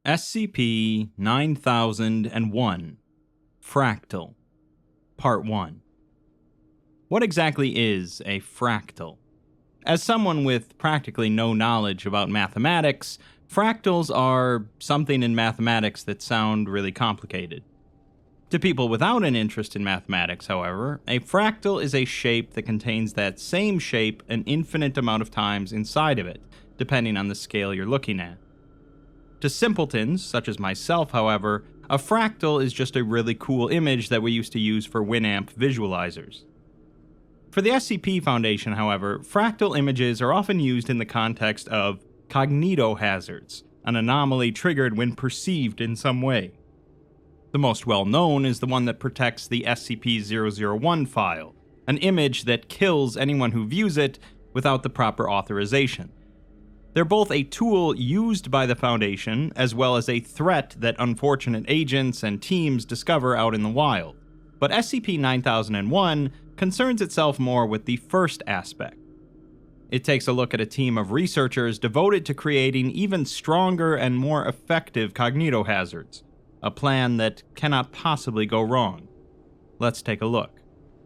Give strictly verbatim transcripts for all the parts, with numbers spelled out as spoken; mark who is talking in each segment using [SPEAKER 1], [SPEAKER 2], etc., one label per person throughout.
[SPEAKER 1] S C P nine thousand one Fractal Part one. What exactly is a fractal? As someone with practically no knowledge about mathematics, fractals are something in mathematics that sound really complicated. To people without an interest in mathematics, however, a fractal is a shape that contains that same shape an infinite amount of times inside of it, depending on the scale you're looking at. To simpletons, such as myself, however, a fractal is just a really cool image that we used to use for Winamp visualizers. For the S C P Foundation, however, fractal images are often used in the context of cognitohazards, an anomaly triggered when perceived in some way. The most well-known is the one that protects the S C P zero zero one file, an image that kills anyone who views it without the proper authorization. They're both a tool used by the Foundation, as well as a threat that unfortunate agents and teams discover out in the wild. But S C P nine thousand one concerns itself more with the first aspect. It takes a look at a team of researchers devoted to creating even stronger and more effective cognitohazards, a plan that cannot possibly go wrong. Let's take a look.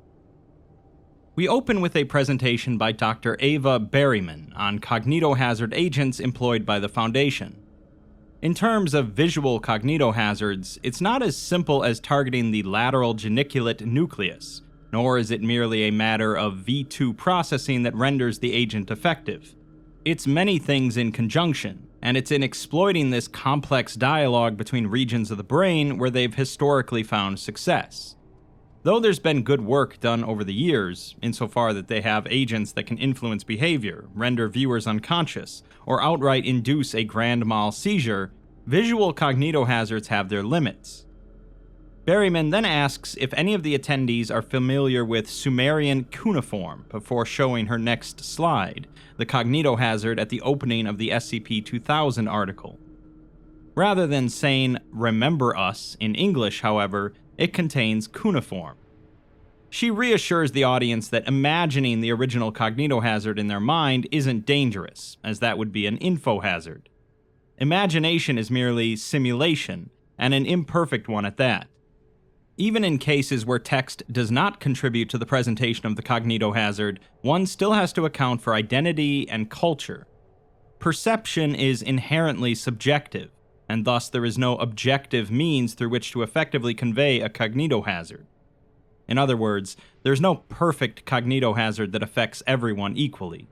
[SPEAKER 1] We open with a presentation by Doctor Ava Berryman on cognitohazard agents employed by the Foundation. In terms of visual cognitohazards, it's not as simple as targeting the lateral geniculate nucleus, nor is it merely a matter of V two processing that renders the agent effective. It's many things in conjunction, and it's in exploiting this complex dialogue between regions of the brain where they've historically found success. Though there's been good work done over the years, insofar that they have agents that can influence behavior, render viewers unconscious, or outright induce a grand mal seizure, visual cognitohazards have their limits. Berryman then asks if any of the attendees are familiar with Sumerian cuneiform before showing her next slide, the cognitohazard at the opening of the S C P two thousand article. Rather than saying "remember us" in English, however, it contains cuneiform. She reassures the audience that imagining the original cognitohazard in their mind isn't dangerous, as that would be an info hazard. Imagination is merely simulation, and an imperfect one at that. Even in cases where text does not contribute to the presentation of the cognitohazard, one still has to account for identity and culture. Perception is inherently subjective, and thus there is no objective means through which to effectively convey a cognitohazard. In other words, there's no perfect cognitohazard that affects everyone equally.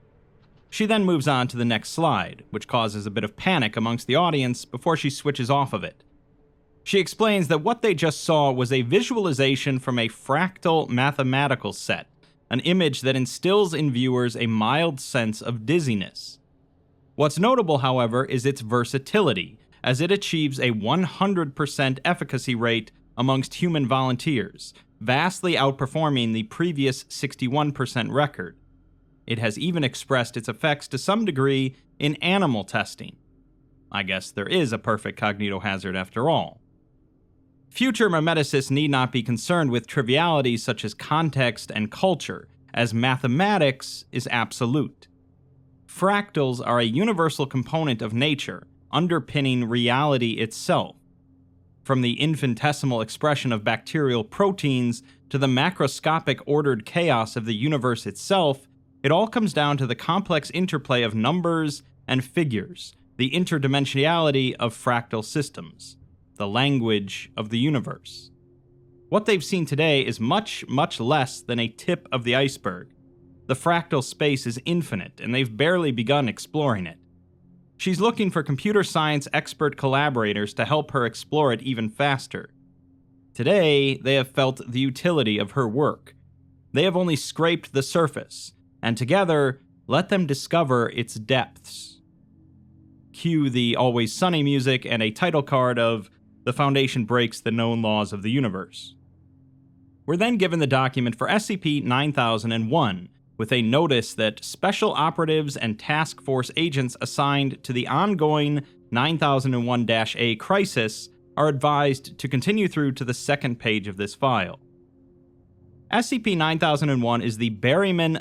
[SPEAKER 1] She then moves on to the next slide, which causes a bit of panic amongst the audience before she switches off of it. She explains that what they just saw was a visualization from a fractal mathematical set, an image that instills in viewers a mild sense of dizziness. What's notable, however, is its versatility, as it achieves a one hundred percent efficacy rate amongst human volunteers, vastly outperforming the previous sixty-one percent record. It has even expressed its effects to some degree in animal testing. I guess there is a perfect cognitohazard after all. Future memeticists need not be concerned with trivialities such as context and culture, as mathematics is absolute. Fractals are a universal component of nature, underpinning reality itself. From the infinitesimal expression of bacterial proteins to the macroscopic ordered chaos of the universe itself, it all comes down to the complex interplay of numbers and figures, the interdimensionality of fractal systems, the language of the universe. What they've seen today is much, much less than a tip of the iceberg. The fractal space is infinite, and they've barely begun exploring it. She's looking for computer science expert collaborators to help her explore it even faster. Today, they have felt the utility of her work. They have only scraped the surface, and together, let them discover its depths. Cue the Always Sunny music and a title card of "The Foundation Breaks the Known Laws of the Universe." We're then given the document for S C P nine thousand one, with a notice that special operatives and task force agents assigned to the ongoing nine thousand one A crisis are advised to continue through to the second page of this file. S C P nine thousand one is the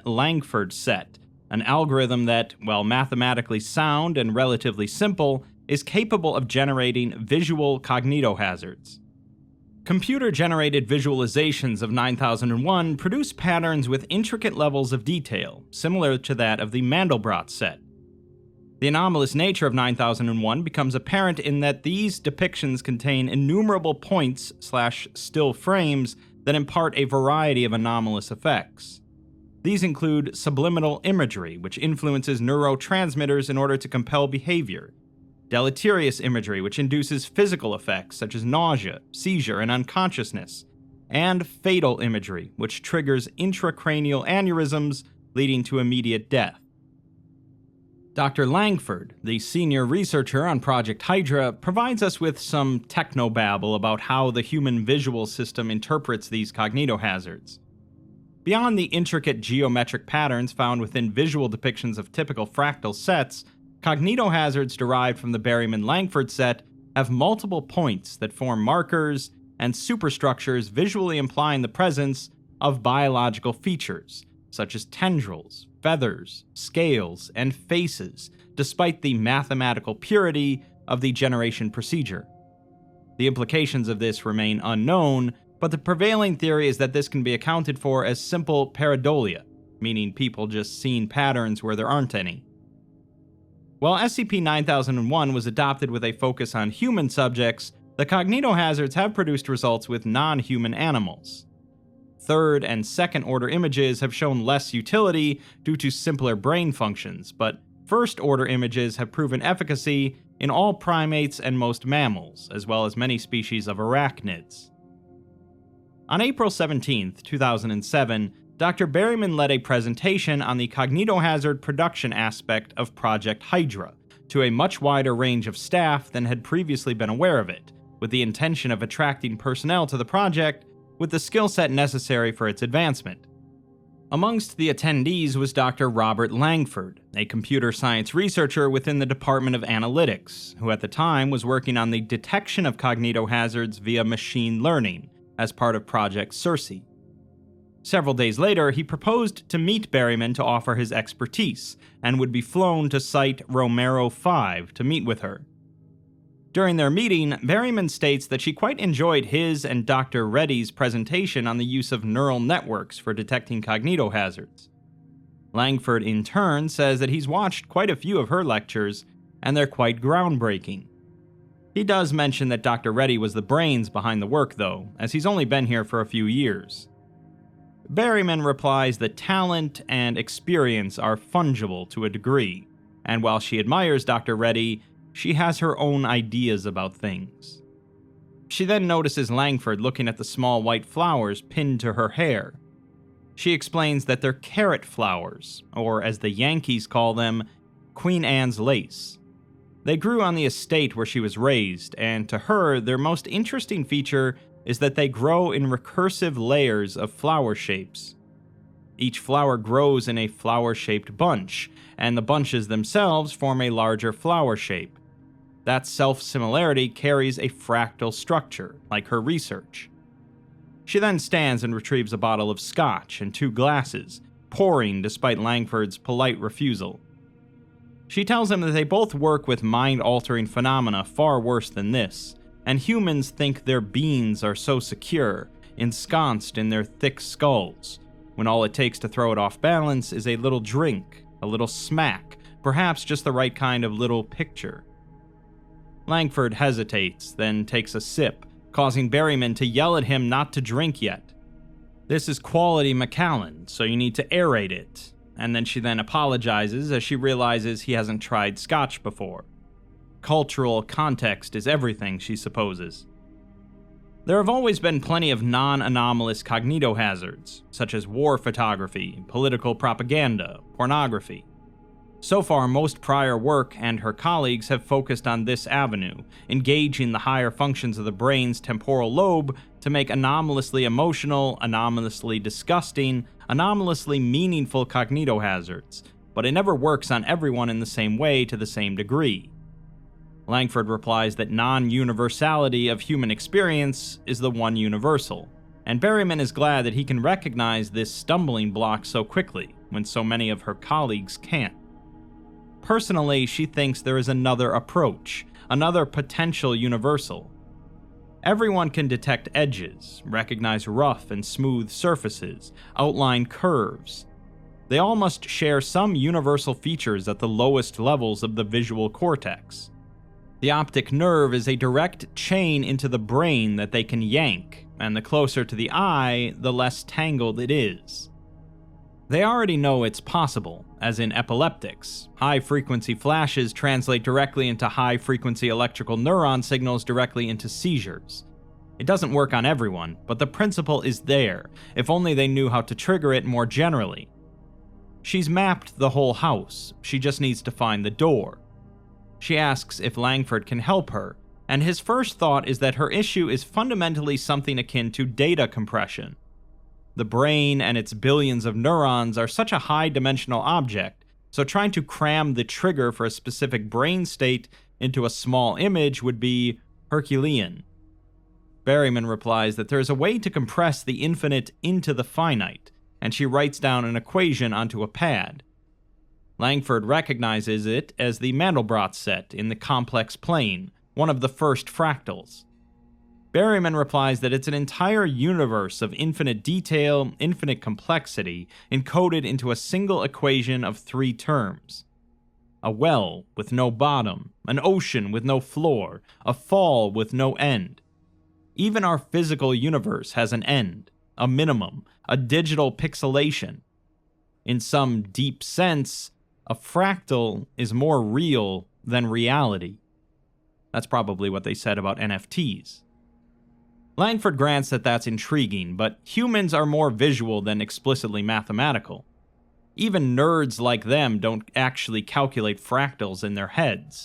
[SPEAKER 1] Berryman-Langford set, an algorithm that, while mathematically sound and relatively simple, is capable of generating visual cognitohazards. Computer-generated visualizations of nine thousand one produce patterns with intricate levels of detail, similar to that of the Mandelbrot set. The anomalous nature of nine thousand one becomes apparent in that these depictions contain innumerable points slash still frames that impart a variety of anomalous effects. These include subliminal imagery, which influences neurotransmitters in order to compel behavior, deleterious imagery, which induces physical effects such as nausea, seizure, and unconsciousness, and fatal imagery, which triggers intracranial aneurysms leading to immediate death. Doctor Langford, the senior researcher on Project Hydra, provides us with some technobabble about how the human visual system interprets these cognitohazards. Beyond the intricate geometric patterns found within visual depictions of typical fractal sets, cognitohazards derived from the Berryman-Langford set have multiple points that form markers and superstructures visually implying the presence of biological features, such as tendrils, feathers, scales, and faces, despite the mathematical purity of the generation procedure. The implications of this remain unknown, but the prevailing theory is that this can be accounted for as simple pareidolia, meaning people just seeing patterns where there aren't any. While S C P nine thousand one was adopted with a focus on human subjects, the cognitohazards have produced results with non-human animals. Third and second order images have shown less utility due to simpler brain functions, but first order images have proven efficacy in all primates and most mammals, as well as many species of arachnids. On April seventeenth, two thousand seven, Doctor Berryman led a presentation on the cognitohazard production aspect of Project Hydra to a much wider range of staff than had previously been aware of it, with the intention of attracting personnel to the project with the skill set necessary for its advancement. Amongst the attendees was Doctor Robert Langford, a computer science researcher within the Department of Analytics, who at the time was working on the detection of cognitohazards via machine learning as part of Project Circe. Several days later, he proposed to meet Berryman to offer his expertise, and would be flown to Site Romero five to meet with her. During their meeting, Berryman states that she quite enjoyed his and Doctor Reddy's presentation on the use of neural networks for detecting cognitohazards. Langford, in turn, says that he's watched quite a few of her lectures, and they're quite groundbreaking. He does mention that Doctor Reddy was the brains behind the work, though, as he's only been here for a few years. Berryman replies that talent and experience are fungible to a degree, and while she admires Doctor Reddy, she has her own ideas about things. She then notices Langford looking at the small white flowers pinned to her hair. She explains that they're carrot flowers, or as the Yankees call them, Queen Anne's lace. They grew on the estate where she was raised, and to her, their most interesting feature is that they grow in recursive layers of flower shapes. Each flower grows in a flower-shaped bunch, and the bunches themselves form a larger flower shape. That self-similarity carries a fractal structure, like her research. She then stands and retrieves a bottle of scotch and two glasses, pouring despite Langford's polite refusal. She tells him that they both work with mind-altering phenomena far worse than this, and humans think their beings are so secure, ensconced in their thick skulls, when all it takes to throw it off balance is a little drink, a little smack, perhaps just the right kind of little picture. Langford hesitates, then takes a sip, causing Berryman to yell at him not to drink yet. This is quality Macallan, so you need to aerate it, and then she then apologizes as she realizes he hasn't tried scotch before. Cultural context is everything, she supposes. There have always been plenty of non-anomalous cognitohazards, such as war photography, political propaganda, pornography. So far, most prior work and her colleagues have focused on this avenue, engaging the higher functions of the brain's temporal lobe to make anomalously emotional, anomalously disgusting, anomalously meaningful cognitohazards, but it never works on everyone in the same way to the same degree. Langford replies that non-universality of human experience is the one universal, and Berryman is glad that he can recognize this stumbling block so quickly, when so many of her colleagues can't. Personally, she thinks there is another approach, another potential universal. Everyone can detect edges, recognize rough and smooth surfaces, outline curves. They all must share some universal features at the lowest levels of the visual cortex. The optic nerve is a direct chain into the brain that they can yank, and the closer to the eye, the less tangled it is. They already know it's possible, as in epileptics. High-frequency flashes translate directly into high-frequency electrical neuron signals directly into seizures. It doesn't work on everyone, but the principle is there, if only they knew how to trigger it more generally. She's mapped the whole house, she just needs to find the door. She asks if Langford can help her, and his first thought is that her issue is fundamentally something akin to data compression. The brain and its billions of neurons are such a high-dimensional object, so trying to cram the trigger for a specific brain state into a small image would be Herculean. Berryman replies that there is a way to compress the infinite into the finite, and she writes down an equation onto a pad. Langford recognizes it as the Mandelbrot set in the complex plane, one of the first fractals. Berryman replies that it's an entire universe of infinite detail, infinite complexity, encoded into a single equation of three terms. A well with no bottom, an ocean with no floor, a fall with no end. Even our physical universe has an end, a minimum, a digital pixelation. In some deep sense, a fractal is more real than reality. That's probably what they said about N F Ts. Langford grants that that's intriguing, but humans are more visual than explicitly mathematical. Even nerds like them don't actually calculate fractals in their heads.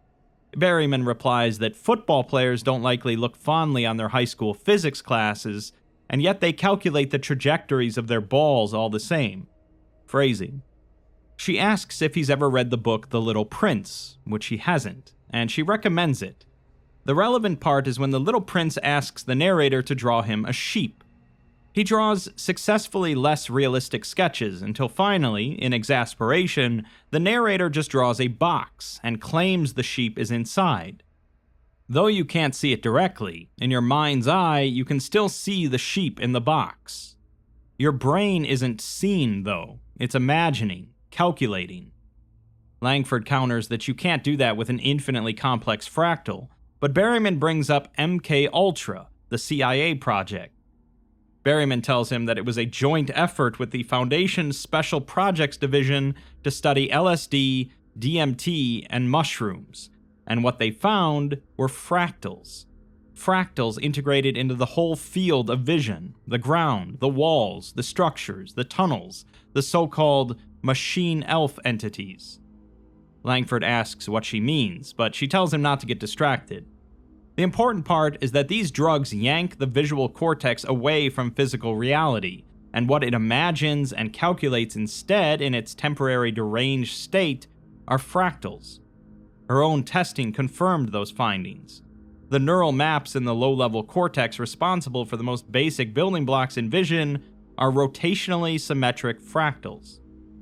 [SPEAKER 1] Berryman replies that football players don't likely look fondly on their high school physics classes, and yet they calculate the trajectories of their balls all the same. Phrasing. She asks if he's ever read the book The Little Prince, which he hasn't, and she recommends it. The relevant part is when the little prince asks the narrator to draw him a sheep. He draws successfully less realistic sketches until finally, in exasperation, the narrator just draws a box and claims the sheep is inside. Though you can't see it directly, in your mind's eye you can still see the sheep in the box. Your brain isn't seeing, though. It's imagining, calculating. Langford counters that you can't do that with an infinitely complex fractal, but Berryman brings up M K Ultra, the C I A project. Berryman tells him that it was a joint effort with the Foundation's Special Projects Division to study L S D, D M T, and mushrooms, and what they found were fractals. Fractals integrated into the whole field of vision, the ground, the walls, the structures, the tunnels, the so-called machine elf entities. Langford asks what she means, but she tells him not to get distracted. The important part is that these drugs yank the visual cortex away from physical reality, and what it imagines and calculates instead in its temporary deranged state are fractals. Her own testing confirmed those findings. The neural maps in the low-level cortex responsible for the most basic building blocks in vision are rotationally symmetric fractals.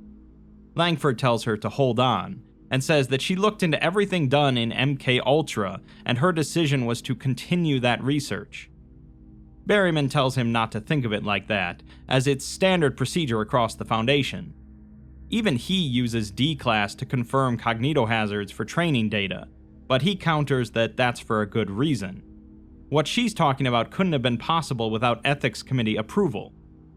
[SPEAKER 1] Langford tells her to hold on, and says that she looked into everything done in M K Ultra, and her decision was to continue that research. Berryman tells him not to think of it like that, as it's standard procedure across the Foundation. Even he uses D-Class to confirm cognitohazards for training data, but he counters that that's for a good reason. What she's talking about couldn't have been possible without Ethics Committee approval.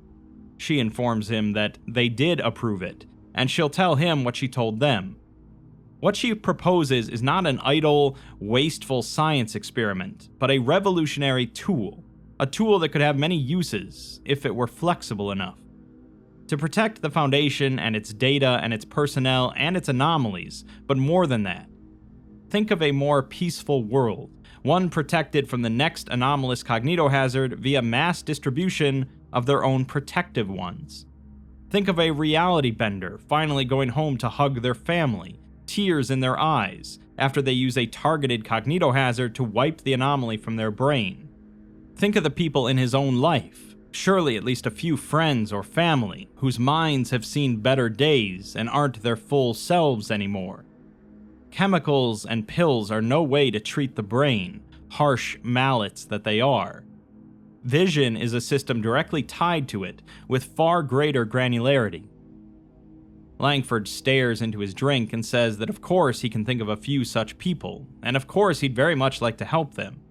[SPEAKER 1] She informs him that they did approve it, and she'll tell him what she told them. What she proposes is not an idle, wasteful science experiment, but a revolutionary tool, a tool that could have many uses if it were flexible enough. To protect the Foundation and its data and its personnel and its anomalies, but more than that. Think of a more peaceful world, one protected from the next anomalous cognitohazard via mass distribution of their own protective ones. Think of a reality bender finally going home to hug their family, tears in their eyes, after they use a targeted cognitohazard to wipe the anomaly from their brain. Think of the people in his own life, Surely at least a few friends or family whose minds have seen better days and aren't their full selves anymore. Chemicals and pills are no way to treat the brain, harsh mallets that they are. Vision is a system directly tied to it, with far greater granularity. Langford stares into his drink and says that of course he can think of a few such people, and of course he'd very much like to help them.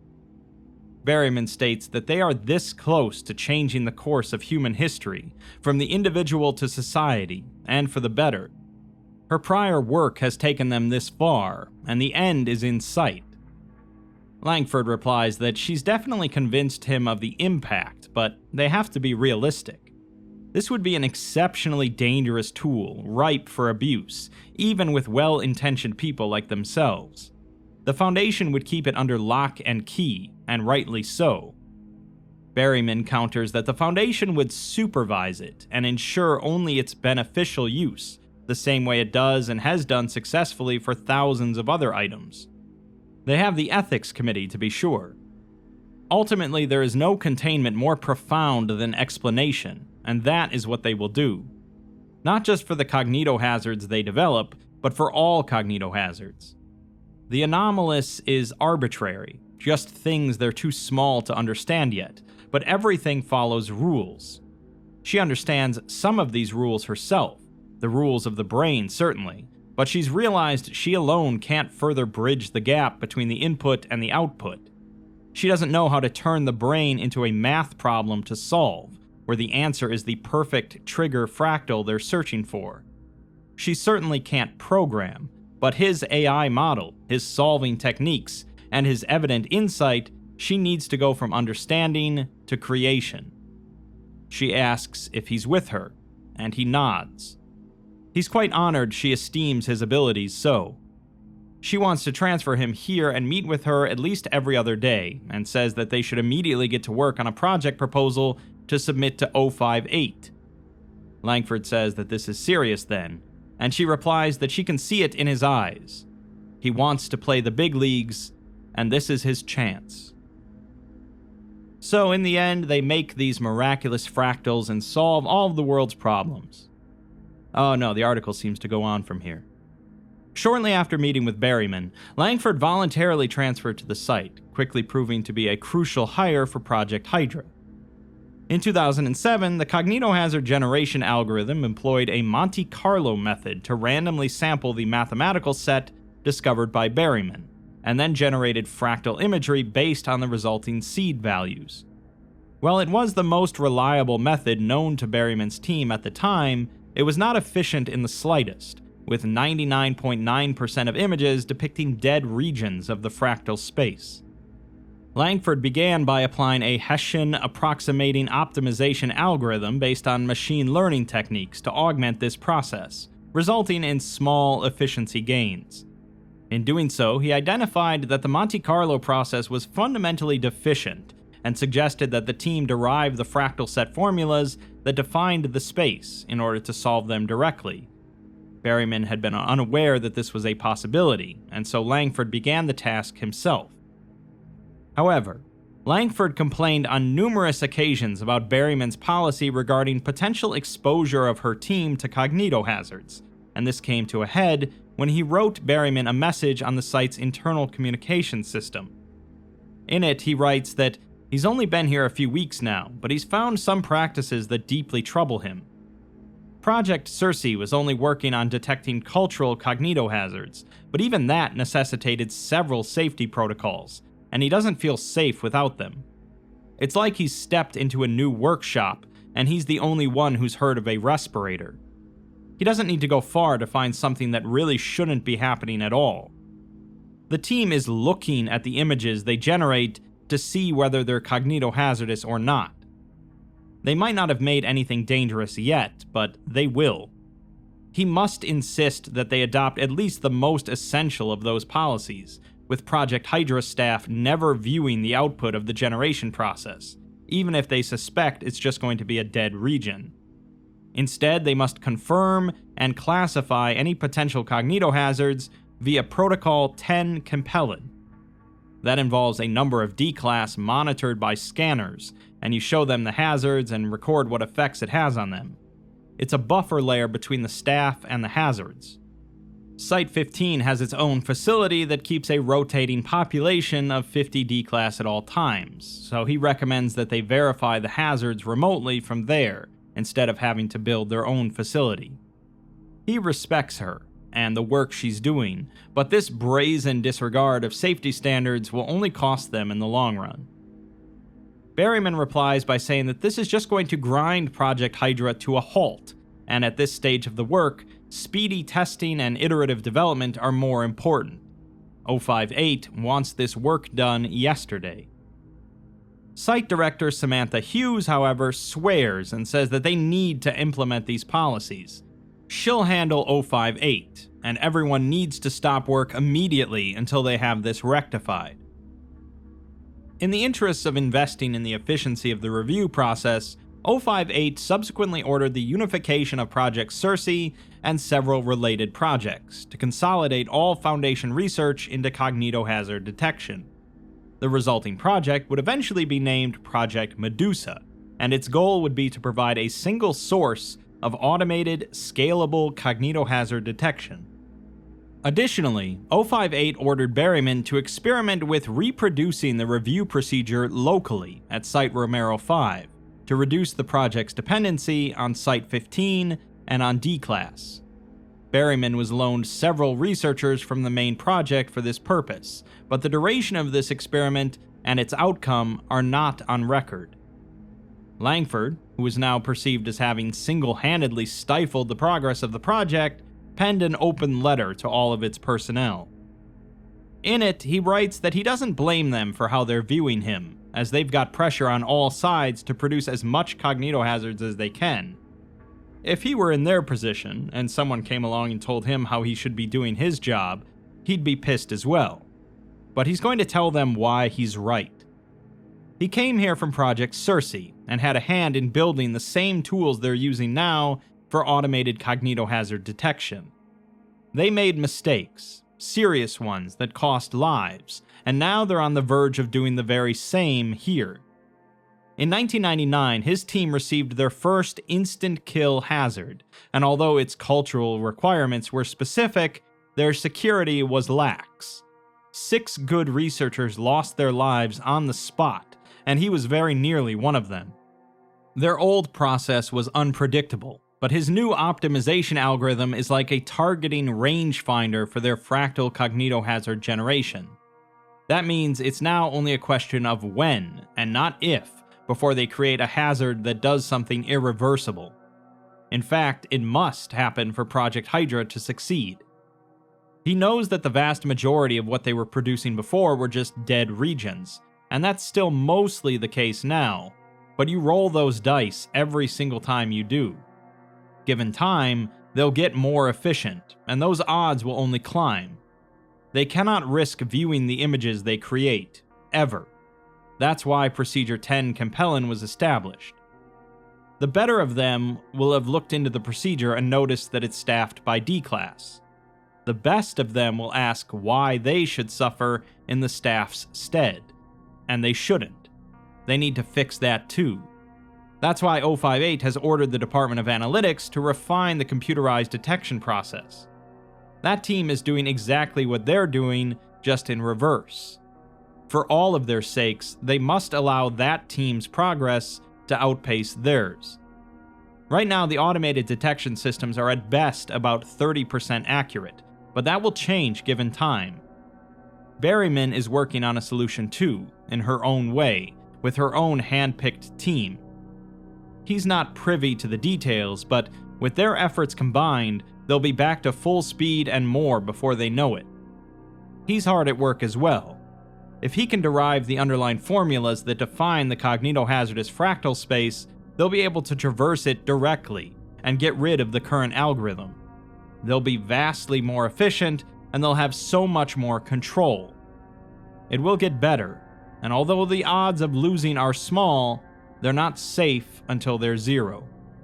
[SPEAKER 1] Berryman states that they are this close to changing the course of human history, from the individual to society, and for the better. Her prior work has taken them this far, and the end is in sight. Langford replies that she's definitely convinced him of the impact, but they have to be realistic. This would be an exceptionally dangerous tool, ripe for abuse, even with well-intentioned people like themselves. The Foundation would keep it under lock and key, and rightly so. Berryman counters that the Foundation would supervise it and ensure only its beneficial use, the same way it does and has done successfully for thousands of other items. They have the Ethics Committee, to be sure. Ultimately, there is no containment more profound than explanation, and that is what they will do. Not just for the cognitohazards they develop, but for all cognitohazards. The anomalous is arbitrary, just things they're too small to understand yet, but everything follows rules. She understands some of these rules herself, the rules of the brain certainly, but she's realized she alone can't further bridge the gap between the input and the output. She doesn't know how to turn the brain into a math problem to solve, where the answer is the perfect trigger fractal they're searching for. She certainly can't program, but his A I model, his solving techniques, and his evident insight, she needs to go from understanding to creation. She asks if he's with her, and he nods. He's quite honored she esteems his abilities so. She wants to transfer him here and meet with her at least every other day, and says that they should immediately get to work on a project proposal to submit to oh five eight. Langford says that this is serious then, and she replies that she can see it in his eyes. He wants to play the big leagues, and this is his chance. So in the end, they make these miraculous fractals and solve all of the world's problems. Oh no, the article seems to go on from here. Shortly after meeting with Berryman, Langford voluntarily transferred to the site, quickly proving to be a crucial hire for Project Hydra. In two thousand seven, the cognitohazard generation algorithm employed a Monte Carlo method to randomly sample the mathematical set discovered by Berryman, and then generated fractal imagery based on the resulting seed values. While it was the most reliable method known to Berryman's team at the time, it was not efficient in the slightest, with ninety-nine point nine percent of images depicting dead regions of the fractal space. Langford began by applying a Hessian approximating optimization algorithm based on machine learning techniques to augment this process, resulting in small efficiency gains. In doing so, he identified that the Monte Carlo process was fundamentally deficient, and suggested that the team derive the fractal set formulas that defined the space in order to solve them directly. Berryman had been unaware that this was a possibility, and so Langford began the task himself. However, Langford complained on numerous occasions about Berryman's policy regarding potential exposure of her team to cognitohazards, and this came to a head when he wrote Berryman a message on the site's internal communication system. In it, he writes that he's only been here a few weeks now, but he's found some practices that deeply trouble him. Project Circe was only working on detecting cultural cognitohazards, but even that necessitated several safety protocols, and he doesn't feel safe without them. It's like he's stepped into a new workshop, and he's the only one who's heard of a respirator. He doesn't need to go far to find something that really shouldn't be happening at all. The team is looking at the images they generate to see whether they're cognitohazardous or not. They might not have made anything dangerous yet, but they will. He must insist that they adopt at least the most essential of those policies, with Project Hydra staff never viewing the output of the generation process, even if they suspect it's just going to be a dead region. Instead, they must confirm and classify any potential cognitohazards via Protocol ten Compelled. That involves a number of D-Class monitored by scanners, and you show them the hazards and record what effects it has on them. It's a buffer layer between the staff and the hazards. Site fifteen has its own facility that keeps a rotating population of fifty D-Class at all times, so he recommends that they verify the hazards remotely from there, instead of having to build their own facility. He respects her and the work she's doing, but this brazen disregard of safety standards will only cost them in the long run. Berryman replies by saying that this is just going to grind Project Hydra to a halt, and at this stage of the work, speedy testing and iterative development are more important. oh five eight wants this work done yesterday. Site Director Samantha Hughes, however, swears and says that they need to implement these policies. She'll handle oh five eight, and everyone needs to stop work immediately until they have this rectified. In the interests of investing in the efficiency of the review process, oh five eight subsequently ordered the unification of Project Circe and several related projects to consolidate all Foundation research into cognitohazard detection. The resulting project would eventually be named Project Medusa, and its goal would be to provide a single source of automated, scalable cognitohazard detection. Additionally, oh five eight ordered Berryman to experiment with reproducing the review procedure locally at Site Romero five to reduce the project's dependency on Site fifteen and on D-Class. Berryman was loaned several researchers from the main project for this purpose, but the duration of this experiment and its outcome are not on record. Langford, who is now perceived as having single-handedly stifled the progress of the project, penned an open letter to all of its personnel. In it, he writes that he doesn't blame them for how they're viewing him, as they've got pressure on all sides to produce as much cognitohazards as they can. If he were in their position, and someone came along and told him how he should be doing his job, he'd be pissed as well. But he's going to tell them why he's right. He came here from Project Circe, and had a hand in building the same tools they're using now for automated cognitohazard detection. They made mistakes, serious ones that cost lives, and now they're on the verge of doing the very same here. In nineteen ninety-nine, his team received their first instant kill hazard, and although its cultural requirements were specific, their security was lax. Six good researchers lost their lives on the spot, and he was very nearly one of them. Their old process was unpredictable, but his new optimization algorithm is like a targeting rangefinder for their fractal cognitohazard generation. That means it's now only a question of when, and not if, before they create a hazard that does something irreversible. In fact, it must happen for Project Hydra to succeed. He knows that the vast majority of what they were producing before were just dead regions, and that's still mostly the case now, but you roll those dice every single time you do. Given time, they'll get more efficient, and those odds will only climb. They cannot risk viewing the images they create, ever. That's why Procedure ten Compellin was established. The better of them will have looked into the procedure and noticed that it's staffed by D-Class. The best of them will ask why they should suffer in the staff's stead, and they shouldn't. They need to fix that too. That's why oh five eight has ordered the Department of Analytics to refine the computerized detection process. That team is doing exactly what they're doing, just in reverse. For all of their sakes, they must allow that team's progress to outpace theirs. Right now, the automated detection systems are at best about thirty percent accurate, but that will change given time. Berryman is working on a solution too, in her own way, with her own hand-picked team. He's not privy to the details, but with their efforts combined, they'll be back to full speed and more before they know it. He's hard at work as well. If he can derive the underlying formulas that define the cognitohazardous fractal space, they'll be able to traverse it directly and get rid of the current algorithm. They'll be vastly more efficient, and they'll have so much more control. It will get better, and although the odds of losing are small, they're not safe until they're zero.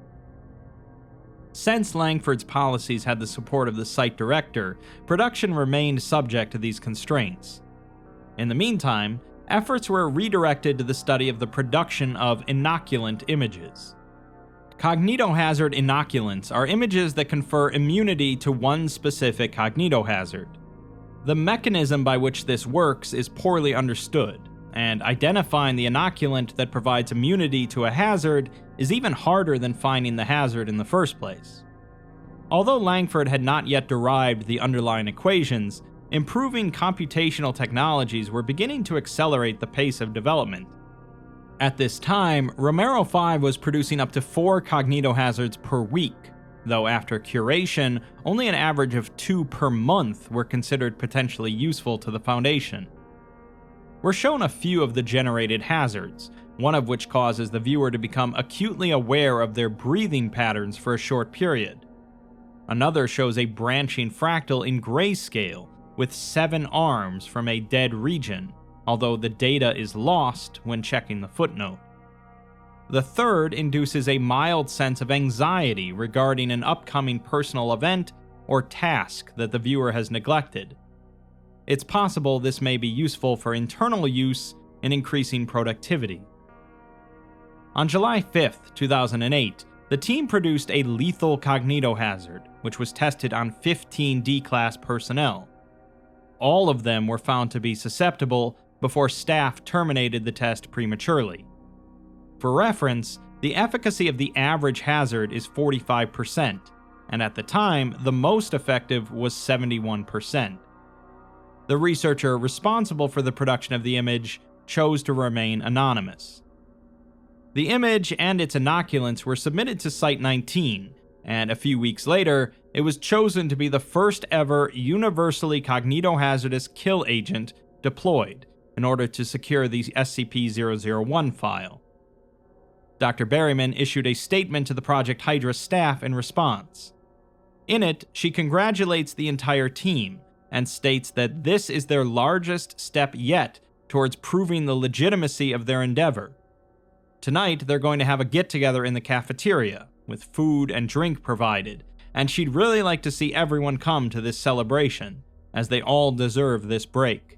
[SPEAKER 1] Since Langford's policies had the support of the site director, production remained subject to these constraints. In the meantime, efforts were redirected to the study of the production of inoculant images. Cognitohazard inoculants are images that confer immunity to one specific cognitohazard. The mechanism by which this works is poorly understood, and identifying the inoculant that provides immunity to a hazard is even harder than finding the hazard in the first place. Although Langford had not yet derived the underlying equations, improving computational technologies were beginning to accelerate the pace of development. At this time, Romero five was producing up to four cognitohazards per week, though after curation, only an average of two per month were considered potentially useful to the Foundation. We're shown a few of the generated hazards, one of which causes the viewer to become acutely aware of their breathing patterns for a short period. Another shows a branching fractal in grayscale, with seven arms from a dead region, although the data is lost when checking the footnote. The third induces a mild sense of anxiety regarding an upcoming personal event or task that the viewer has neglected. It's possible this may be useful for internal use in increasing productivity. On July fifth, two thousand eight, the team produced a lethal cognitohazard, which was tested on fifteen D-Class personnel. All of them were found to be susceptible before staff terminated the test prematurely. For reference, the efficacy of the average hazard is forty-five percent, and at the time, the most effective was seventy-one percent. The researcher responsible for the production of the image chose to remain anonymous. The image and its inoculants were submitted to Site nineteen, and a few weeks later, it was chosen to be the first ever universally cognitohazardous kill agent deployed in order to secure the S C P zero zero one file. Doctor Berryman issued a statement to the Project Hydra staff in response. In it, she congratulates the entire team and states that this is their largest step yet towards proving the legitimacy of their endeavor. Tonight, they're going to have a get-together in the cafeteria, with food and drink provided, and she'd really like to see everyone come to this celebration, as they all deserve this break.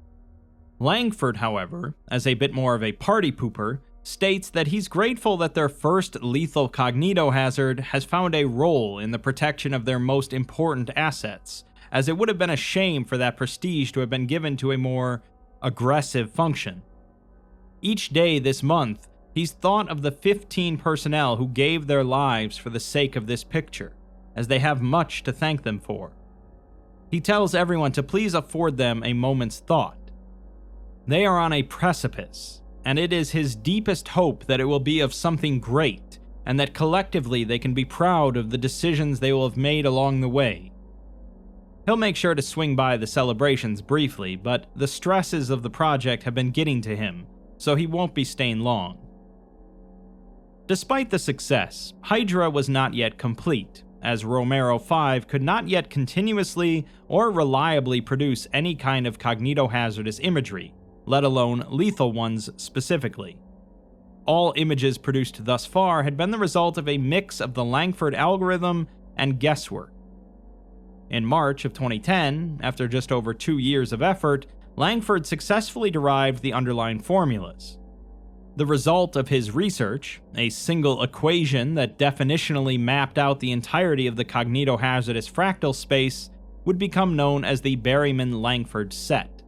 [SPEAKER 1] Langford, however, as a bit more of a party pooper, states that he's grateful that their first lethal cognitohazard has found a role in the protection of their most important assets, as it would have been a shame for that prestige to have been given to a more aggressive function. Each day this month, he's thought of the fifteen personnel who gave their lives for the sake of this picture, as they have much to thank them for. He tells everyone to please afford them a moment's thought. They are on a precipice, and it is his deepest hope that it will be of something great, and that collectively they can be proud of the decisions they will have made along the way. He'll make sure to swing by the celebrations briefly, but the stresses of the project have been getting to him, so he won't be staying long. Despite the success, Hydra was not yet complete, as Romero five could not yet continuously or reliably produce any kind of cognitohazardous imagery, let alone lethal ones specifically. All images produced thus far had been the result of a mix of the Langford algorithm and guesswork. In March of twenty ten, after just over two years of effort, Langford successfully derived the underlying formulas. The result of his research, a single equation that definitionally mapped out the entirety of the cognitohazardous fractal space, would become known as the Berryman-Langford set.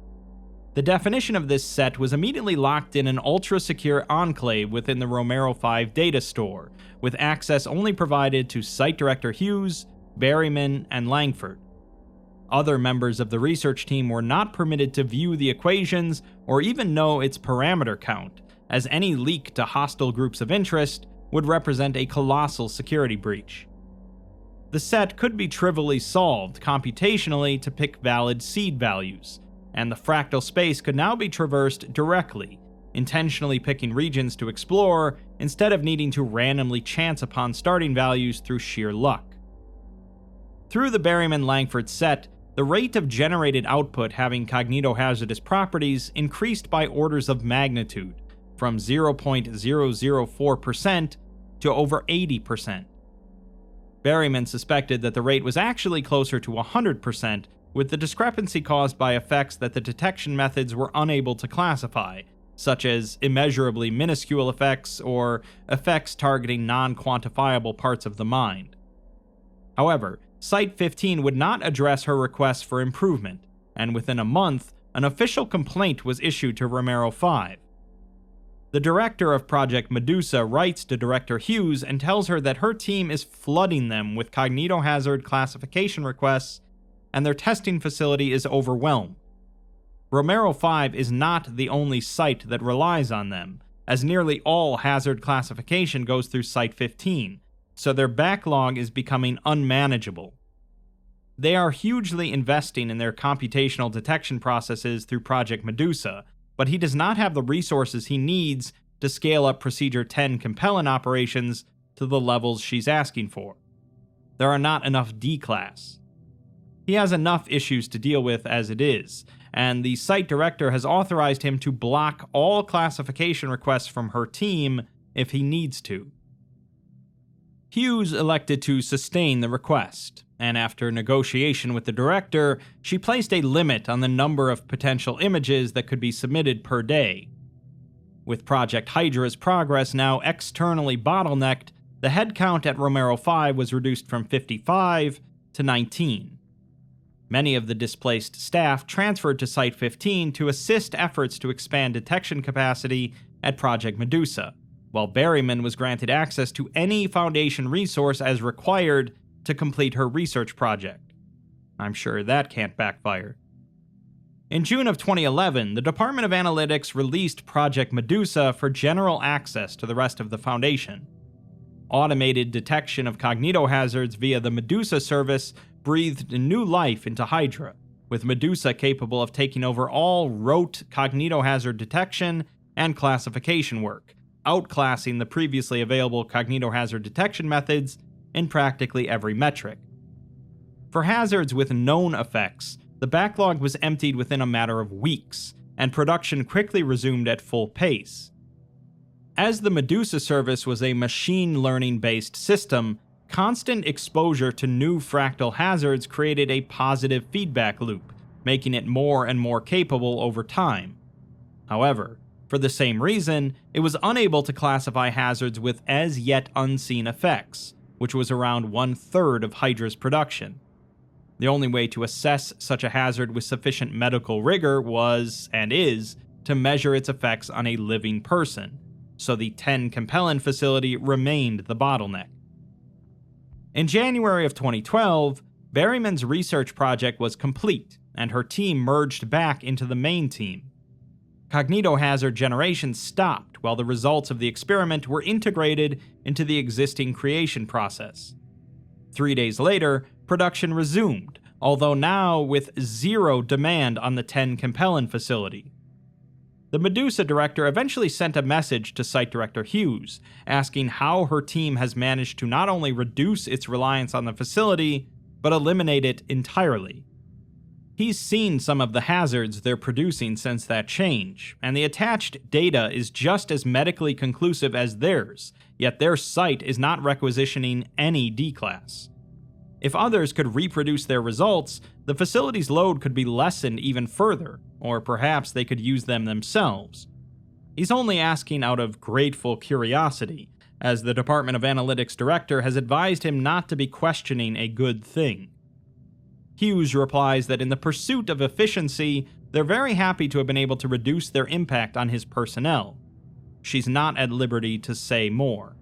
[SPEAKER 1] The definition of this set was immediately locked in an ultra-secure enclave within the Romero five data store, with access only provided to Site Director Hughes, Berryman, and Langford. Other members of the research team were not permitted to view the equations or even know its parameter count, as any leak to hostile groups of interest would represent a colossal security breach. The set could be trivially solved computationally to pick valid seed values, and the fractal space could now be traversed directly, intentionally picking regions to explore instead of needing to randomly chance upon starting values through sheer luck. Through the Berryman-Langford set, the rate of generated output having cognitohazardous properties increased by orders of magnitude, from zero point zero zero four percent to over eighty percent. Berryman suspected that the rate was actually closer to one hundred percent, with the discrepancy caused by effects that the detection methods were unable to classify, such as immeasurably minuscule effects or effects targeting non-quantifiable parts of the mind. However, Site fifteen would not address her requests for improvement, and within a month, an official complaint was issued to Romero five. The director of Project Medusa writes to Director Hughes and tells her that her team is flooding them with cognitohazard classification requests, and their testing facility is overwhelmed. Romero five is not the only site that relies on them, as nearly all hazard classification goes through Site fifteen, so their backlog is becoming unmanageable. They are hugely investing in their computational detection processes through Project Medusa, but he does not have the resources he needs to scale up Procedure ten Compellent operations to the levels she's asking for. There are not enough D-Class. He has enough issues to deal with as it is, and the site director has authorized him to block all classification requests from her team if he needs to. Hughes elected to sustain the request, and after negotiation with the director, she placed a limit on the number of potential images that could be submitted per day. With Project Hydra's progress now externally bottlenecked, the headcount at Romero five was reduced from fifty-five to nineteen. Many of the displaced staff transferred to Site fifteen to assist efforts to expand detection capacity at Project Medusa, while Berryman was granted access to any Foundation resource as required to complete her research project. I'm sure that can't backfire. In June of twenty eleven, the Department of Analytics released Project Medusa for general access to the rest of the Foundation. Automated detection of cognitohazards via the Medusa service breathed new life into Hydra, with Medusa capable of taking over all rote cognitohazard detection and classification work, outclassing the previously available cognitohazard detection methods in practically every metric. For hazards with known effects, the backlog was emptied within a matter of weeks, and production quickly resumed at full pace. As the Medusa service was a machine learning-based system, constant exposure to new fractal hazards created a positive feedback loop, making it more and more capable over time. However, for the same reason, it was unable to classify hazards with as yet unseen effects, which was around one-third of Hydra's production. The only way to assess such a hazard with sufficient medical rigor was, and is, to measure its effects on a living person, so the ten Compellent facility remained the bottleneck. In January of twenty twelve, Berryman's research project was complete, and her team merged back into the main team. Cognitohazard generation stopped while the results of the experiment were integrated into the existing creation process. Three days later, production resumed, although now with zero demand on the ten Compellent facility. The Medusa director eventually sent a message to Site Director Hughes, asking how her team has managed to not only reduce its reliance on the facility, but eliminate it entirely. He's seen some of the hazards they're producing since that change, and the attached data is just as medically conclusive as theirs, yet their site is not requisitioning any D-Class. If others could reproduce their results, the facility's load could be lessened even further, or perhaps they could use them themselves. He's only asking out of grateful curiosity, as the Department of Analytics director has advised him not to be questioning a good thing. Hughes replies that in the pursuit of efficiency, they're very happy to have been able to reduce their impact on his personnel. She's not at liberty to say more.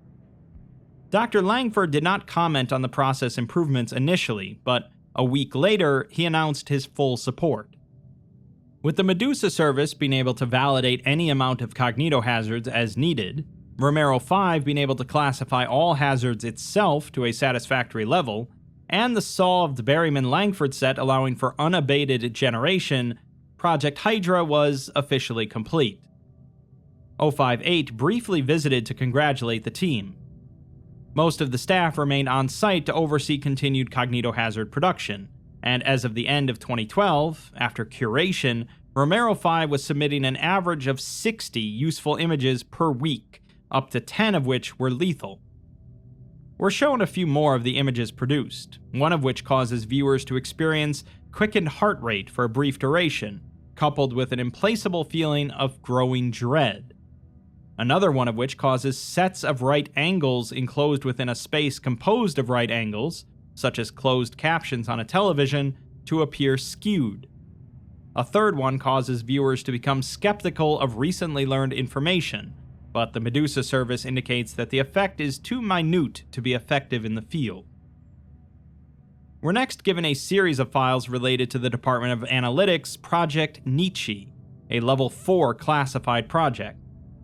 [SPEAKER 1] Doctor Langford did not comment on the process improvements initially, but a week later, he announced his full support. With the Medusa service being able to validate any amount of cognitohazards as needed, Romero five being able to classify all hazards itself to a satisfactory level, and the solved Berryman-Langford set allowing for unabated generation, Project Hydra was officially complete. oh five eight briefly visited to congratulate the team. Most of the staff remained on site to oversee continued cognitohazard production, and as of the end of twenty twelve, after curation, Romero five was submitting an average of sixty useful images per week, up to ten of which were lethal. We're shown a few more of the images produced, one of which causes viewers to experience quickened heart rate for a brief duration, coupled with an implacable feeling of growing dread. Another one of which causes sets of right angles enclosed within a space composed of right angles, such as closed captions on a television, to appear skewed. A third one causes viewers to become skeptical of recently learned information, but the Medusa service indicates that the effect is too minute to be effective in the field. We're next given a series of files related to the Department of Analytics Project Nietzsche, a Level four classified project.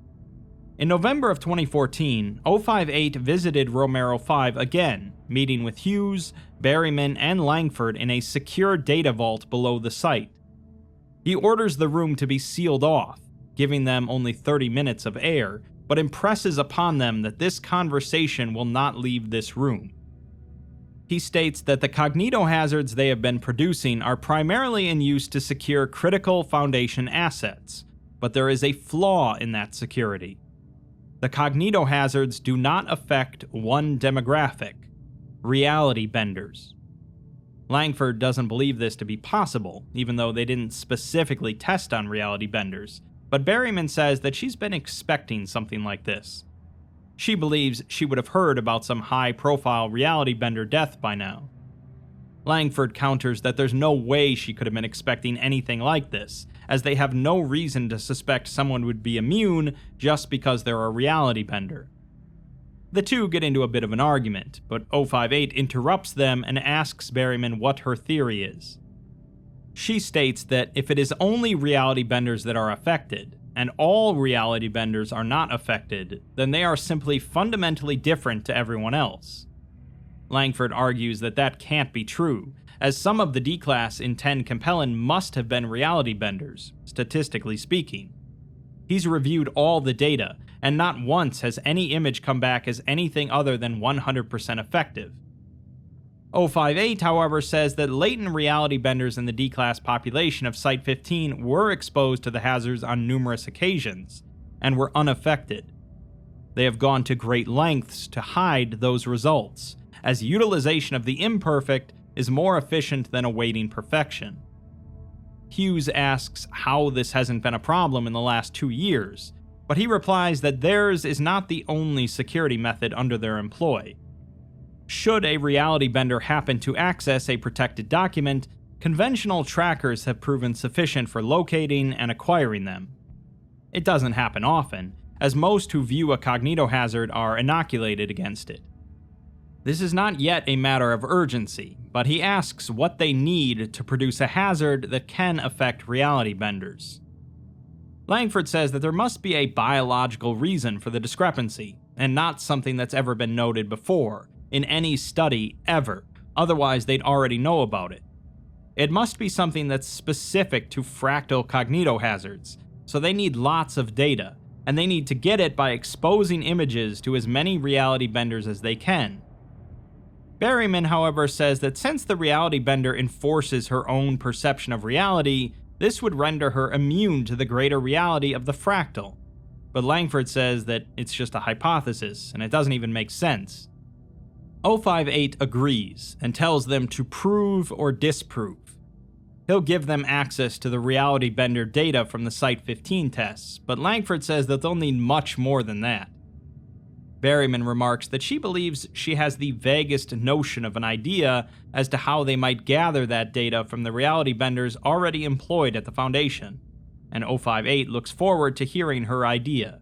[SPEAKER 1] In November of twenty fourteen, oh five eight visited Romero five again, meeting with Hughes, Berryman, and Langford in a secure data vault below the site. He orders the room to be sealed off, giving them only thirty minutes of air, but impresses upon them that this conversation will not leave this room. He states that the cognitohazards they have been producing are primarily in use to secure critical Foundation assets, but there is a flaw in that security. The cognitohazards do not affect one demographic: reality benders. Langford doesn't believe this to be possible, even though they didn't specifically test on reality benders, but Berryman says that she's been expecting something like this. She believes she would have heard about some high-profile reality bender death by now. Langford counters that there's no way she could have been expecting anything like this, as they have no reason to suspect someone would be immune just because they're a reality bender. The two get into a bit of an argument, but oh five eight interrupts them and asks Berryman what her theory is. She states that if it is only reality benders that are affected, and all reality benders are not affected, then they are simply fundamentally different to everyone else. Langford argues that that can't be true, as some of the D-Class in ten Capellan must have been reality benders, statistically speaking. He's reviewed all the data, and not once has any image come back as anything other than one hundred percent effective. oh five eight, however, says that latent reality benders in the D-Class population of Site fifteen were exposed to the hazards on numerous occasions, and were unaffected. They have gone to great lengths to hide those results, as utilization of the imperfect is more efficient than awaiting perfection. Hughes asks how this hasn't been a problem in the last two years, but he replies that theirs is not the only security method under their employ. Should a reality bender happen to access a protected document, conventional trackers have proven sufficient for locating and acquiring them. It doesn't happen often, as most who view a cognitohazard are inoculated against it. This is not yet a matter of urgency, but he asks what they need to produce a hazard that can affect reality benders. Langford says that there must be a biological reason for the discrepancy, and not something that's ever been noted before, in any study ever, otherwise they'd already know about it. It must be something that's specific to fractal cognitohazards, so they need lots of data, and they need to get it by exposing images to as many reality benders as they can. Berryman, however, says that since the reality bender enforces her own perception of reality, this would render her immune to the greater reality of the fractal. But Langford says that it's just a hypothesis, and it doesn't even make sense. oh five eight agrees, and tells them to prove or disprove. He'll give them access to the reality bender data from the Site fifteen tests, but Langford says that they'll need much more than that. Berryman remarks that she believes she has the vaguest notion of an idea as to how they might gather that data from the reality benders already employed at the Foundation, and oh five eight looks forward to hearing her idea.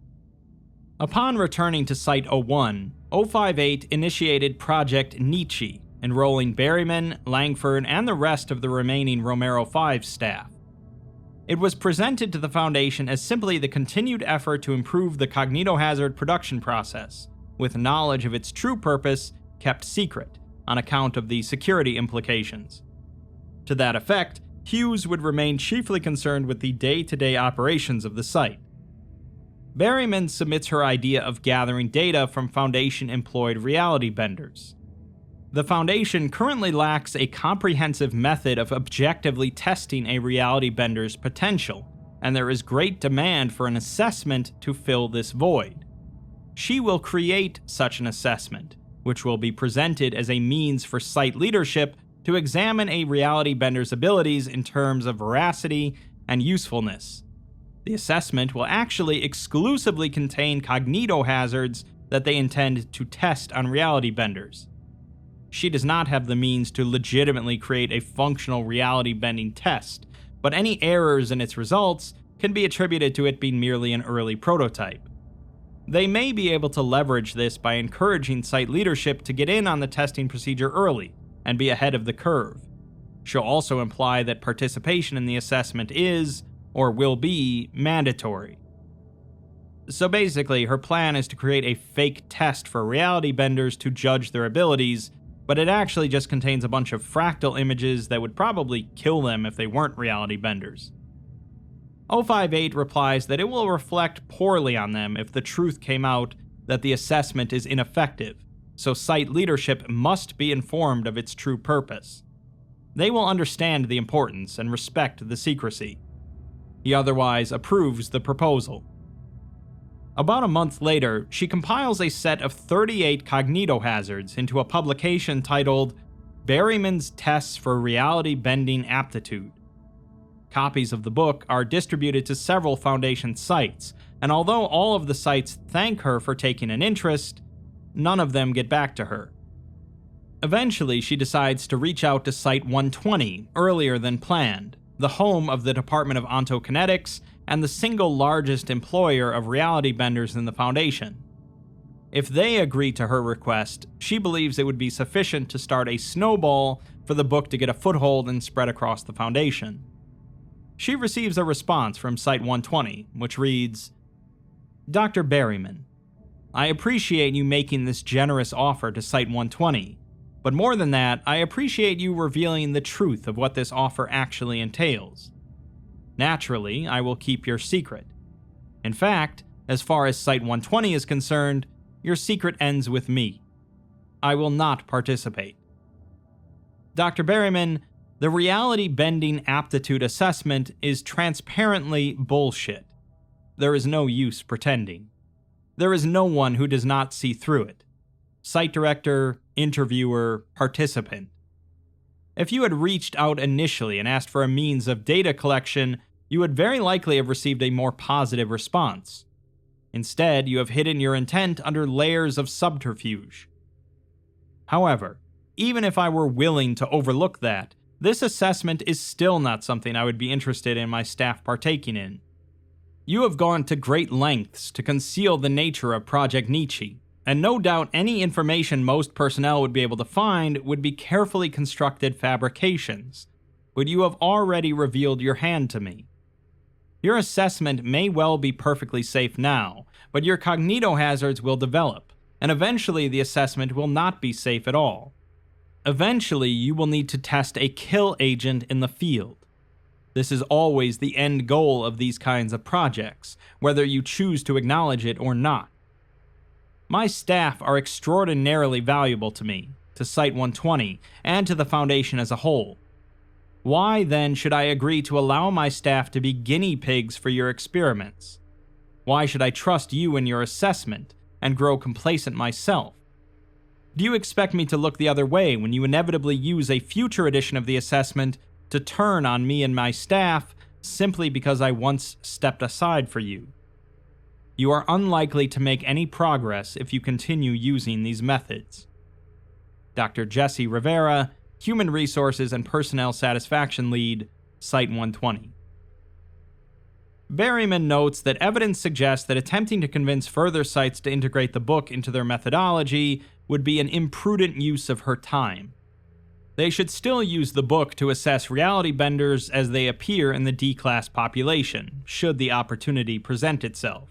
[SPEAKER 1] Upon returning to Site oh one, oh five eight initiated Project Nietzsche, enrolling Berryman, Langford, and the rest of the remaining Romero five staff. It was presented to the Foundation as simply the continued effort to improve the cognitohazard production process, with knowledge of its true purpose kept secret, on account of the security implications. To that effect, Hughes would remain chiefly concerned with the day-to-day operations of the site. Berryman submits her idea of gathering data from Foundation-employed reality benders. The Foundation currently lacks a comprehensive method of objectively testing a reality bender's potential, and there is great demand for an assessment to fill this void. She will create such an assessment, which will be presented as a means for site leadership to examine a reality bender's abilities in terms of veracity and usefulness. The assessment will actually exclusively contain cognitohazards that they intend to test on reality benders. She does not have the means to legitimately create a functional reality bending test, but any errors in its results can be attributed to it being merely an early prototype. They may be able to leverage this by encouraging site leadership to get in on the testing procedure early and be ahead of the curve. She'll also imply that participation in the assessment is, or will be, mandatory. So basically, her plan is to create a fake test for reality benders to judge their abilities, but it actually just contains a bunch of fractal images that would probably kill them if they weren't reality benders. zero five eight replies that it will reflect poorly on them if the truth came out that the assessment is ineffective, so site leadership must be informed of its true purpose. They will understand the importance and respect the secrecy. He otherwise approves the proposal. About a month later, she compiles a set of thirty-eight cognitohazards into a publication titled Berryman's Tests for Reality Bending Aptitude. Copies of the book are distributed to several Foundation sites, and although all of the sites thank her for taking an interest, none of them get back to her. Eventually, she decides to reach out to Site one twenty earlier than planned, the home of the Department of Ontokinetics and the single largest employer of reality benders in the Foundation. If they agree to her request, she believes it would be sufficient to start a snowball for the book to get a foothold and spread across the Foundation. She receives a response from Site one twenty, which reads, Doctor Berryman, I appreciate you making this generous offer to Site one twenty, but more than that, I appreciate you revealing the truth of what this offer actually entails. Naturally, I will keep your secret. In fact, as far as Site one twenty is concerned, your secret ends with me. I will not participate. Doctor Berryman, the reality bending aptitude assessment is transparently bullshit. There is no use pretending. There is no one who does not see through it. Site director, interviewer, participant. If you had reached out initially and asked for a means of data collection, you would very likely have received a more positive response. Instead, you have hidden your intent under layers of subterfuge. However, even if I were willing to overlook that, this assessment is still not something I would be interested in my staff partaking in. You have gone to great lengths to conceal the nature of Project Nietzsche, and no doubt any information most personnel would be able to find would be carefully constructed fabrications, but you have already revealed your hand to me. Your assessment may well be perfectly safe now, but your cognitohazards will develop, and eventually the assessment will not be safe at all. Eventually, you will need to test a kill agent in the field. This is always the end goal of these kinds of projects, whether you choose to acknowledge it or not. My staff are extraordinarily valuable to me, to Site one twenty, and to the Foundation as a whole. Why, then, should I agree to allow my staff to be guinea pigs for your experiments? Why should I trust you in your assessment and grow complacent myself? Do you expect me to look the other way when you inevitably use a future edition of the assessment to turn on me and my staff simply because I once stepped aside for you? You are unlikely to make any progress if you continue using these methods. Doctor Jesse Rivera, Human Resources and Personnel Satisfaction Lead, Site one twenty. Berryman notes that evidence suggests that attempting to convince further sites to integrate the book into their methodology would be an imprudent use of her time. They should still use the book to assess reality benders as they appear in the D-class population, should the opportunity present itself.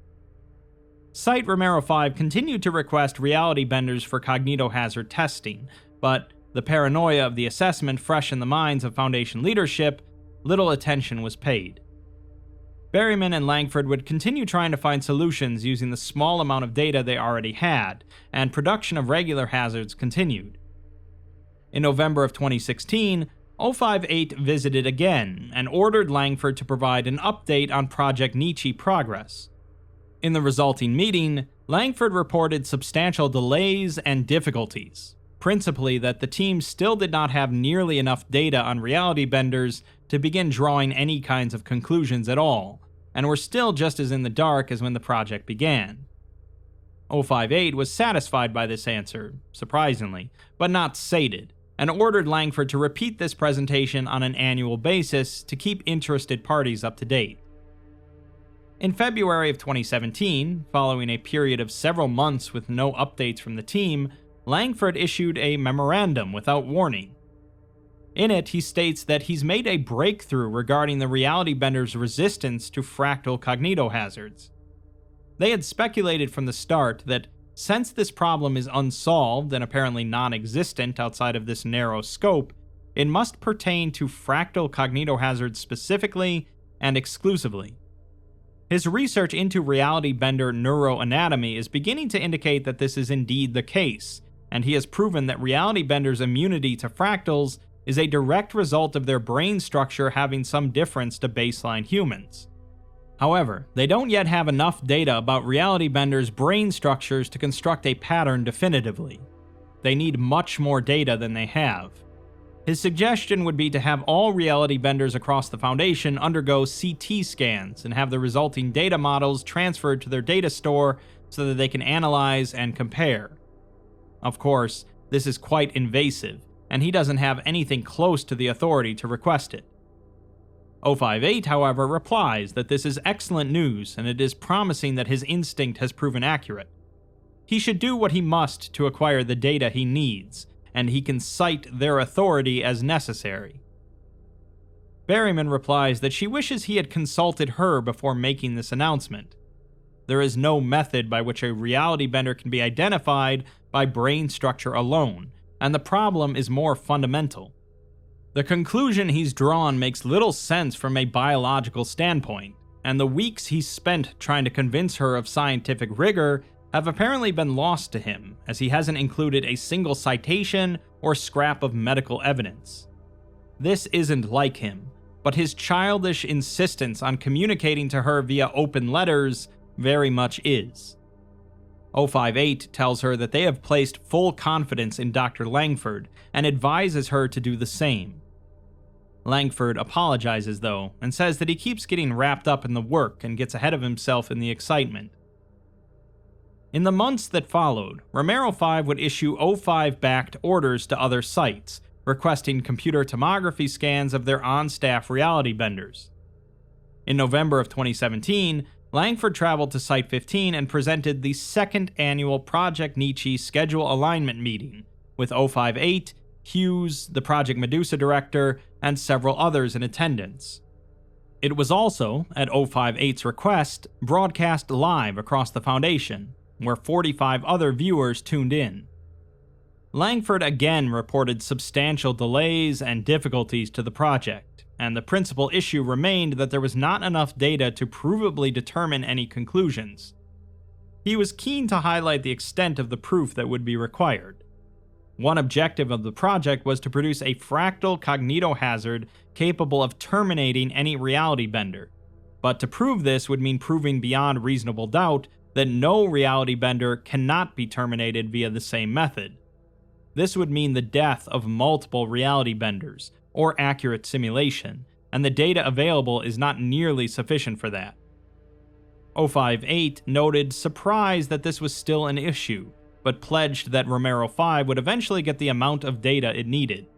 [SPEAKER 1] Site Romero five continued to request reality benders for cognitohazard testing, but the paranoia of the assessment fresh in the minds of Foundation leadership, little attention was paid. Berryman and Langford would continue trying to find solutions using the small amount of data they already had, and production of regular hazards continued. In November of twenty sixteen, zero five eight visited again and ordered Langford to provide an update on Project Nietzsche progress. In the resulting meeting, Langford reported substantial delays and difficulties. principally that the team still did not have nearly enough data on reality benders to begin drawing any kinds of conclusions at all, and were still just as in the dark as when the project began. oh five eight was satisfied by this answer, surprisingly, but not sated, and ordered Langford to repeat this presentation on an annual basis to keep interested parties up to date. In February of twenty seventeen, following a period of several months with no updates from the team, Langford issued a memorandum without warning. In it, he states that he's made a breakthrough regarding the reality bender's resistance to fractal cognitohazards. They had speculated from the start that since this problem is unsolved and apparently non-existent outside of this narrow scope, it must pertain to fractal cognitohazards specifically and exclusively. His research into reality bender neuroanatomy is beginning to indicate that this is indeed the case, and he has proven that reality benders' immunity to fractals is a direct result of their brain structure having some difference to baseline humans. However, they don't yet have enough data about reality benders' brain structures to construct a pattern definitively. They need much more data than they have. His suggestion would be to have all reality benders across the Foundation undergo C T scans and have the resulting data models transferred to their data store so that they can analyze and compare. Of course, this is quite invasive, and he doesn't have anything close to the authority to request it. oh five eight, however, replies that this is excellent news and it is promising that his instinct has proven accurate. He should do what he must to acquire the data he needs, and he can cite their authority as necessary. Berryman replies that she wishes he had consulted her before making this announcement. There is no method by which a reality bender can be identified by brain structure alone, and the problem is more fundamental. The conclusion he's drawn makes little sense from a biological standpoint, and the weeks he's spent trying to convince her of scientific rigor have apparently been lost to him, as he hasn't included a single citation or scrap of medical evidence. This isn't like him, but his childish insistence on communicating to her via open letters very much is. oh five eight tells her that they have placed full confidence in Doctor Langford and advises her to do the same. Langford apologizes though, and says that he keeps getting wrapped up in the work and gets ahead of himself in the excitement. In the months that followed, Romero five would issue oh five-backed orders to other sites, requesting computer tomography scans of their on-staff reality benders. In November of twenty seventeen, Langford traveled to Site fifteen and presented the second annual Project Nietzsche schedule alignment meeting, with oh five eight, Hughes, the Project Medusa director, and several others in attendance. It was also, at oh five eight's request, broadcast live across the Foundation, where forty-five other viewers tuned in. Langford again reported substantial delays and difficulties to the project, and the principal issue remained that there was not enough data to provably determine any conclusions. He was keen to highlight the extent of the proof that would be required. One objective of the project was to produce a fractal cognitohazard capable of terminating any reality bender, but to prove this would mean proving beyond reasonable doubt that no reality bender cannot be terminated via the same method. This would mean the death of multiple reality benders, or accurate simulation, and the data available is not nearly sufficient for that. oh five eight noted surprise that this was still an issue, but pledged that Romero five would eventually get the amount of data it needed.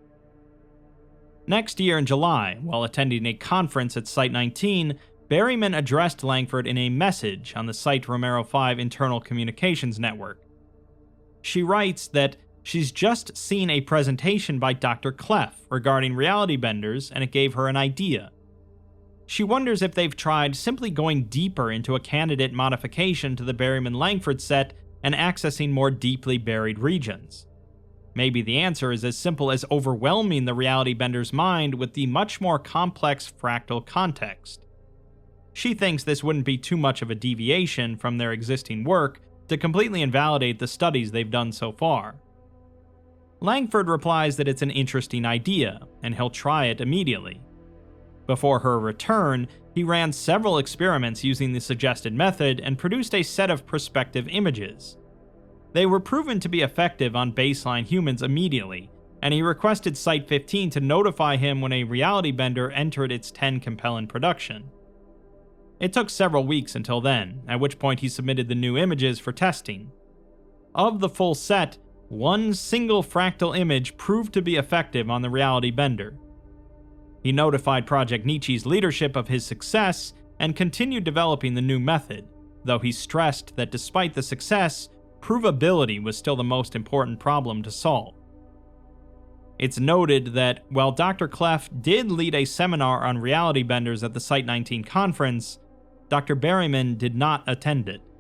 [SPEAKER 1] Next year in July, while attending a conference at Site nineteen, Berryman addressed Langford in a message on the Site Romero five internal communications network. She writes that she's just seen a presentation by Doctor Clef regarding reality benders, and it gave her an idea. She wonders if they've tried simply going deeper into a candidate modification to the Berryman-Langford set and accessing more deeply buried regions. Maybe the answer is as simple as overwhelming the reality bender's mind with the much more complex fractal context. She thinks this wouldn't be too much of a deviation from their existing work to completely invalidate the studies they've done so far. Langford replies that it's an interesting idea, and he'll try it immediately. Before her return, he ran several experiments using the suggested method and produced a set of prospective images. They were proven to be effective on baseline humans immediately, and he requested Site fifteen to notify him when a reality bender entered its ten Compellin production. It took several weeks until then, at which point he submitted the new images for testing. Of the full set, one single fractal image proved to be effective on the reality bender. He notified Project Nietzsche's leadership of his success and continued developing the new method, though he stressed that despite the success, provability was still the most important problem to solve. It's noted that while Doctor Clef did lead a seminar on reality benders at the Site nineteen conference, Doctor Berryman did not attend it.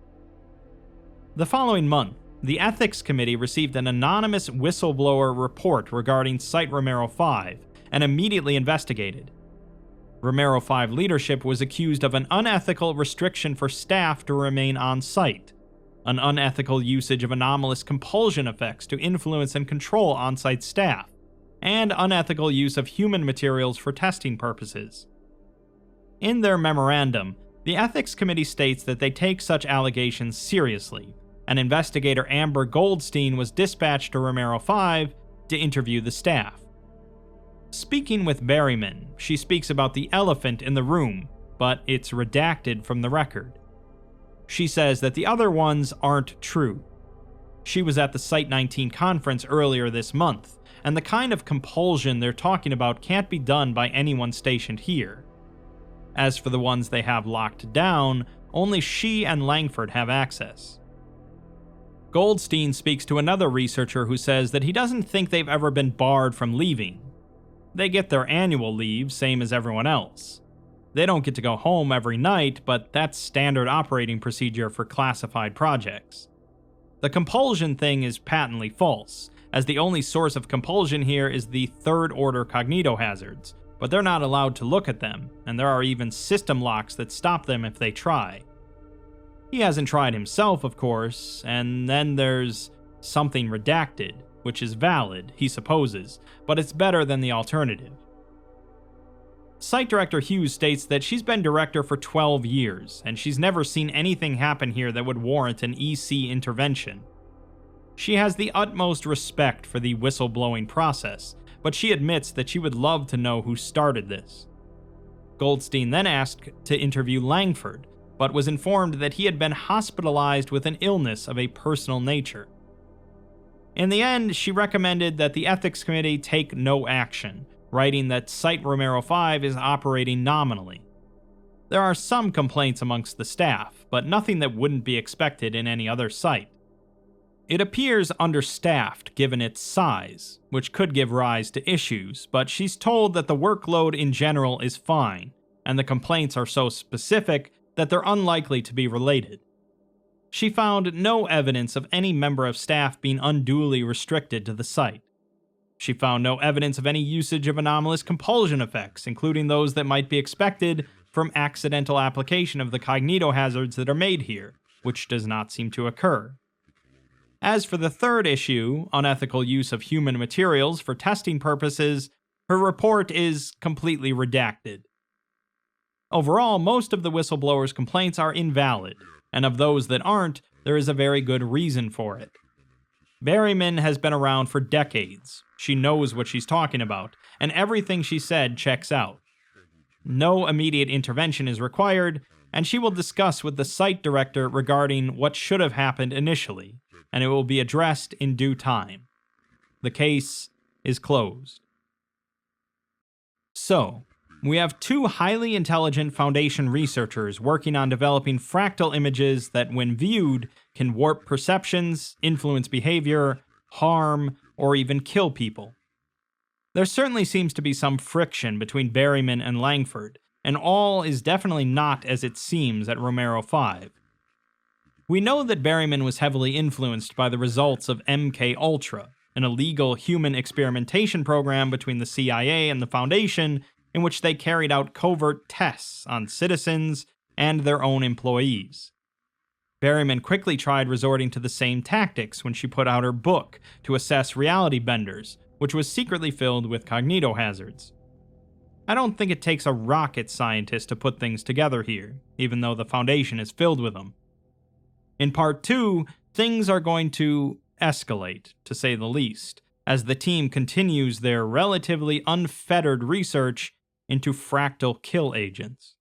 [SPEAKER 1] The following month, the Ethics Committee received an anonymous whistleblower report regarding Site Romero five and immediately investigated. Romero five leadership was accused of an unethical restriction for staff to remain on site, an unethical usage of anomalous compulsion effects to influence and control on-site staff, and unethical use of human materials for testing purposes. In their memorandum, the Ethics Committee states that they take such allegations seriously, and investigator Amber Goldstein was dispatched to Romero five to interview the staff. Speaking with Berryman, she speaks about the elephant in the room, but it's redacted from the record. She says that the other ones aren't true. She was at the Site nineteen conference earlier this month, and the kind of compulsion they're talking about can't be done by anyone stationed here. As for the ones they have locked down, only she and Langford have access. Goldstein speaks to another researcher who says that he doesn't think they've ever been barred from leaving. They get their annual leave, same as everyone else. They don't get to go home every night, but that's standard operating procedure for classified projects. The compulsion thing is patently false, as the only source of compulsion here is the third-order cognitohazards, but they're not allowed to look at them, and there are even system locks that stop them if they try. He hasn't tried himself, of course, and then there's something redacted, which is valid, he supposes, but it's better than the alternative. Site Director Hughes states that she's been director for twelve years, and she's never seen anything happen here that would warrant an E C intervention. She has the utmost respect for the whistleblowing process, but she admits that she would love to know who started this. Goldstein then asked to interview Langford, but was informed that he had been hospitalized with an illness of a personal nature. In the end, she recommended that the Ethics Committee take no action, writing that Site Romero five is operating nominally. There are some complaints amongst the staff, but nothing that wouldn't be expected in any other site. It appears understaffed given its size, which could give rise to issues, but she's told that the workload in general is fine, and the complaints are so specific that they're unlikely to be related. She found no evidence of any member of staff being unduly restricted to the site. She found no evidence of any usage of anomalous compulsion effects, including those that might be expected from accidental application of the cognitohazards that are made here, which does not seem to occur. As for the third issue, unethical use of human materials for testing purposes, her report is completely redacted. Overall, most of the whistleblower's complaints are invalid, and of those that aren't, there is a very good reason for it. Berryman has been around for decades. She knows what she's talking about, and everything she said checks out. No immediate intervention is required, and she will discuss with the site director regarding what should have happened initially, and it will be addressed in due time. The case is closed. So, we have two highly intelligent Foundation researchers working on developing fractal images that, when viewed, can warp perceptions, influence behavior, harm, or even kill people. There certainly seems to be some friction between Berryman and Langford, and all is definitely not as it seems at Romero five. We know that Berryman was heavily influenced by the results of M K Ultra, an illegal human experimentation program between the C I A and the Foundation in which they carried out covert tests on citizens and their own employees. Berryman quickly tried resorting to the same tactics when she put out her book to assess reality benders, which was secretly filled with cognitohazards. I don't think it takes a rocket scientist to put things together here, even though the Foundation is filled with them. In part two, things are going to escalate, to say the least, as the team continues their relatively unfettered research into fractal kill agents.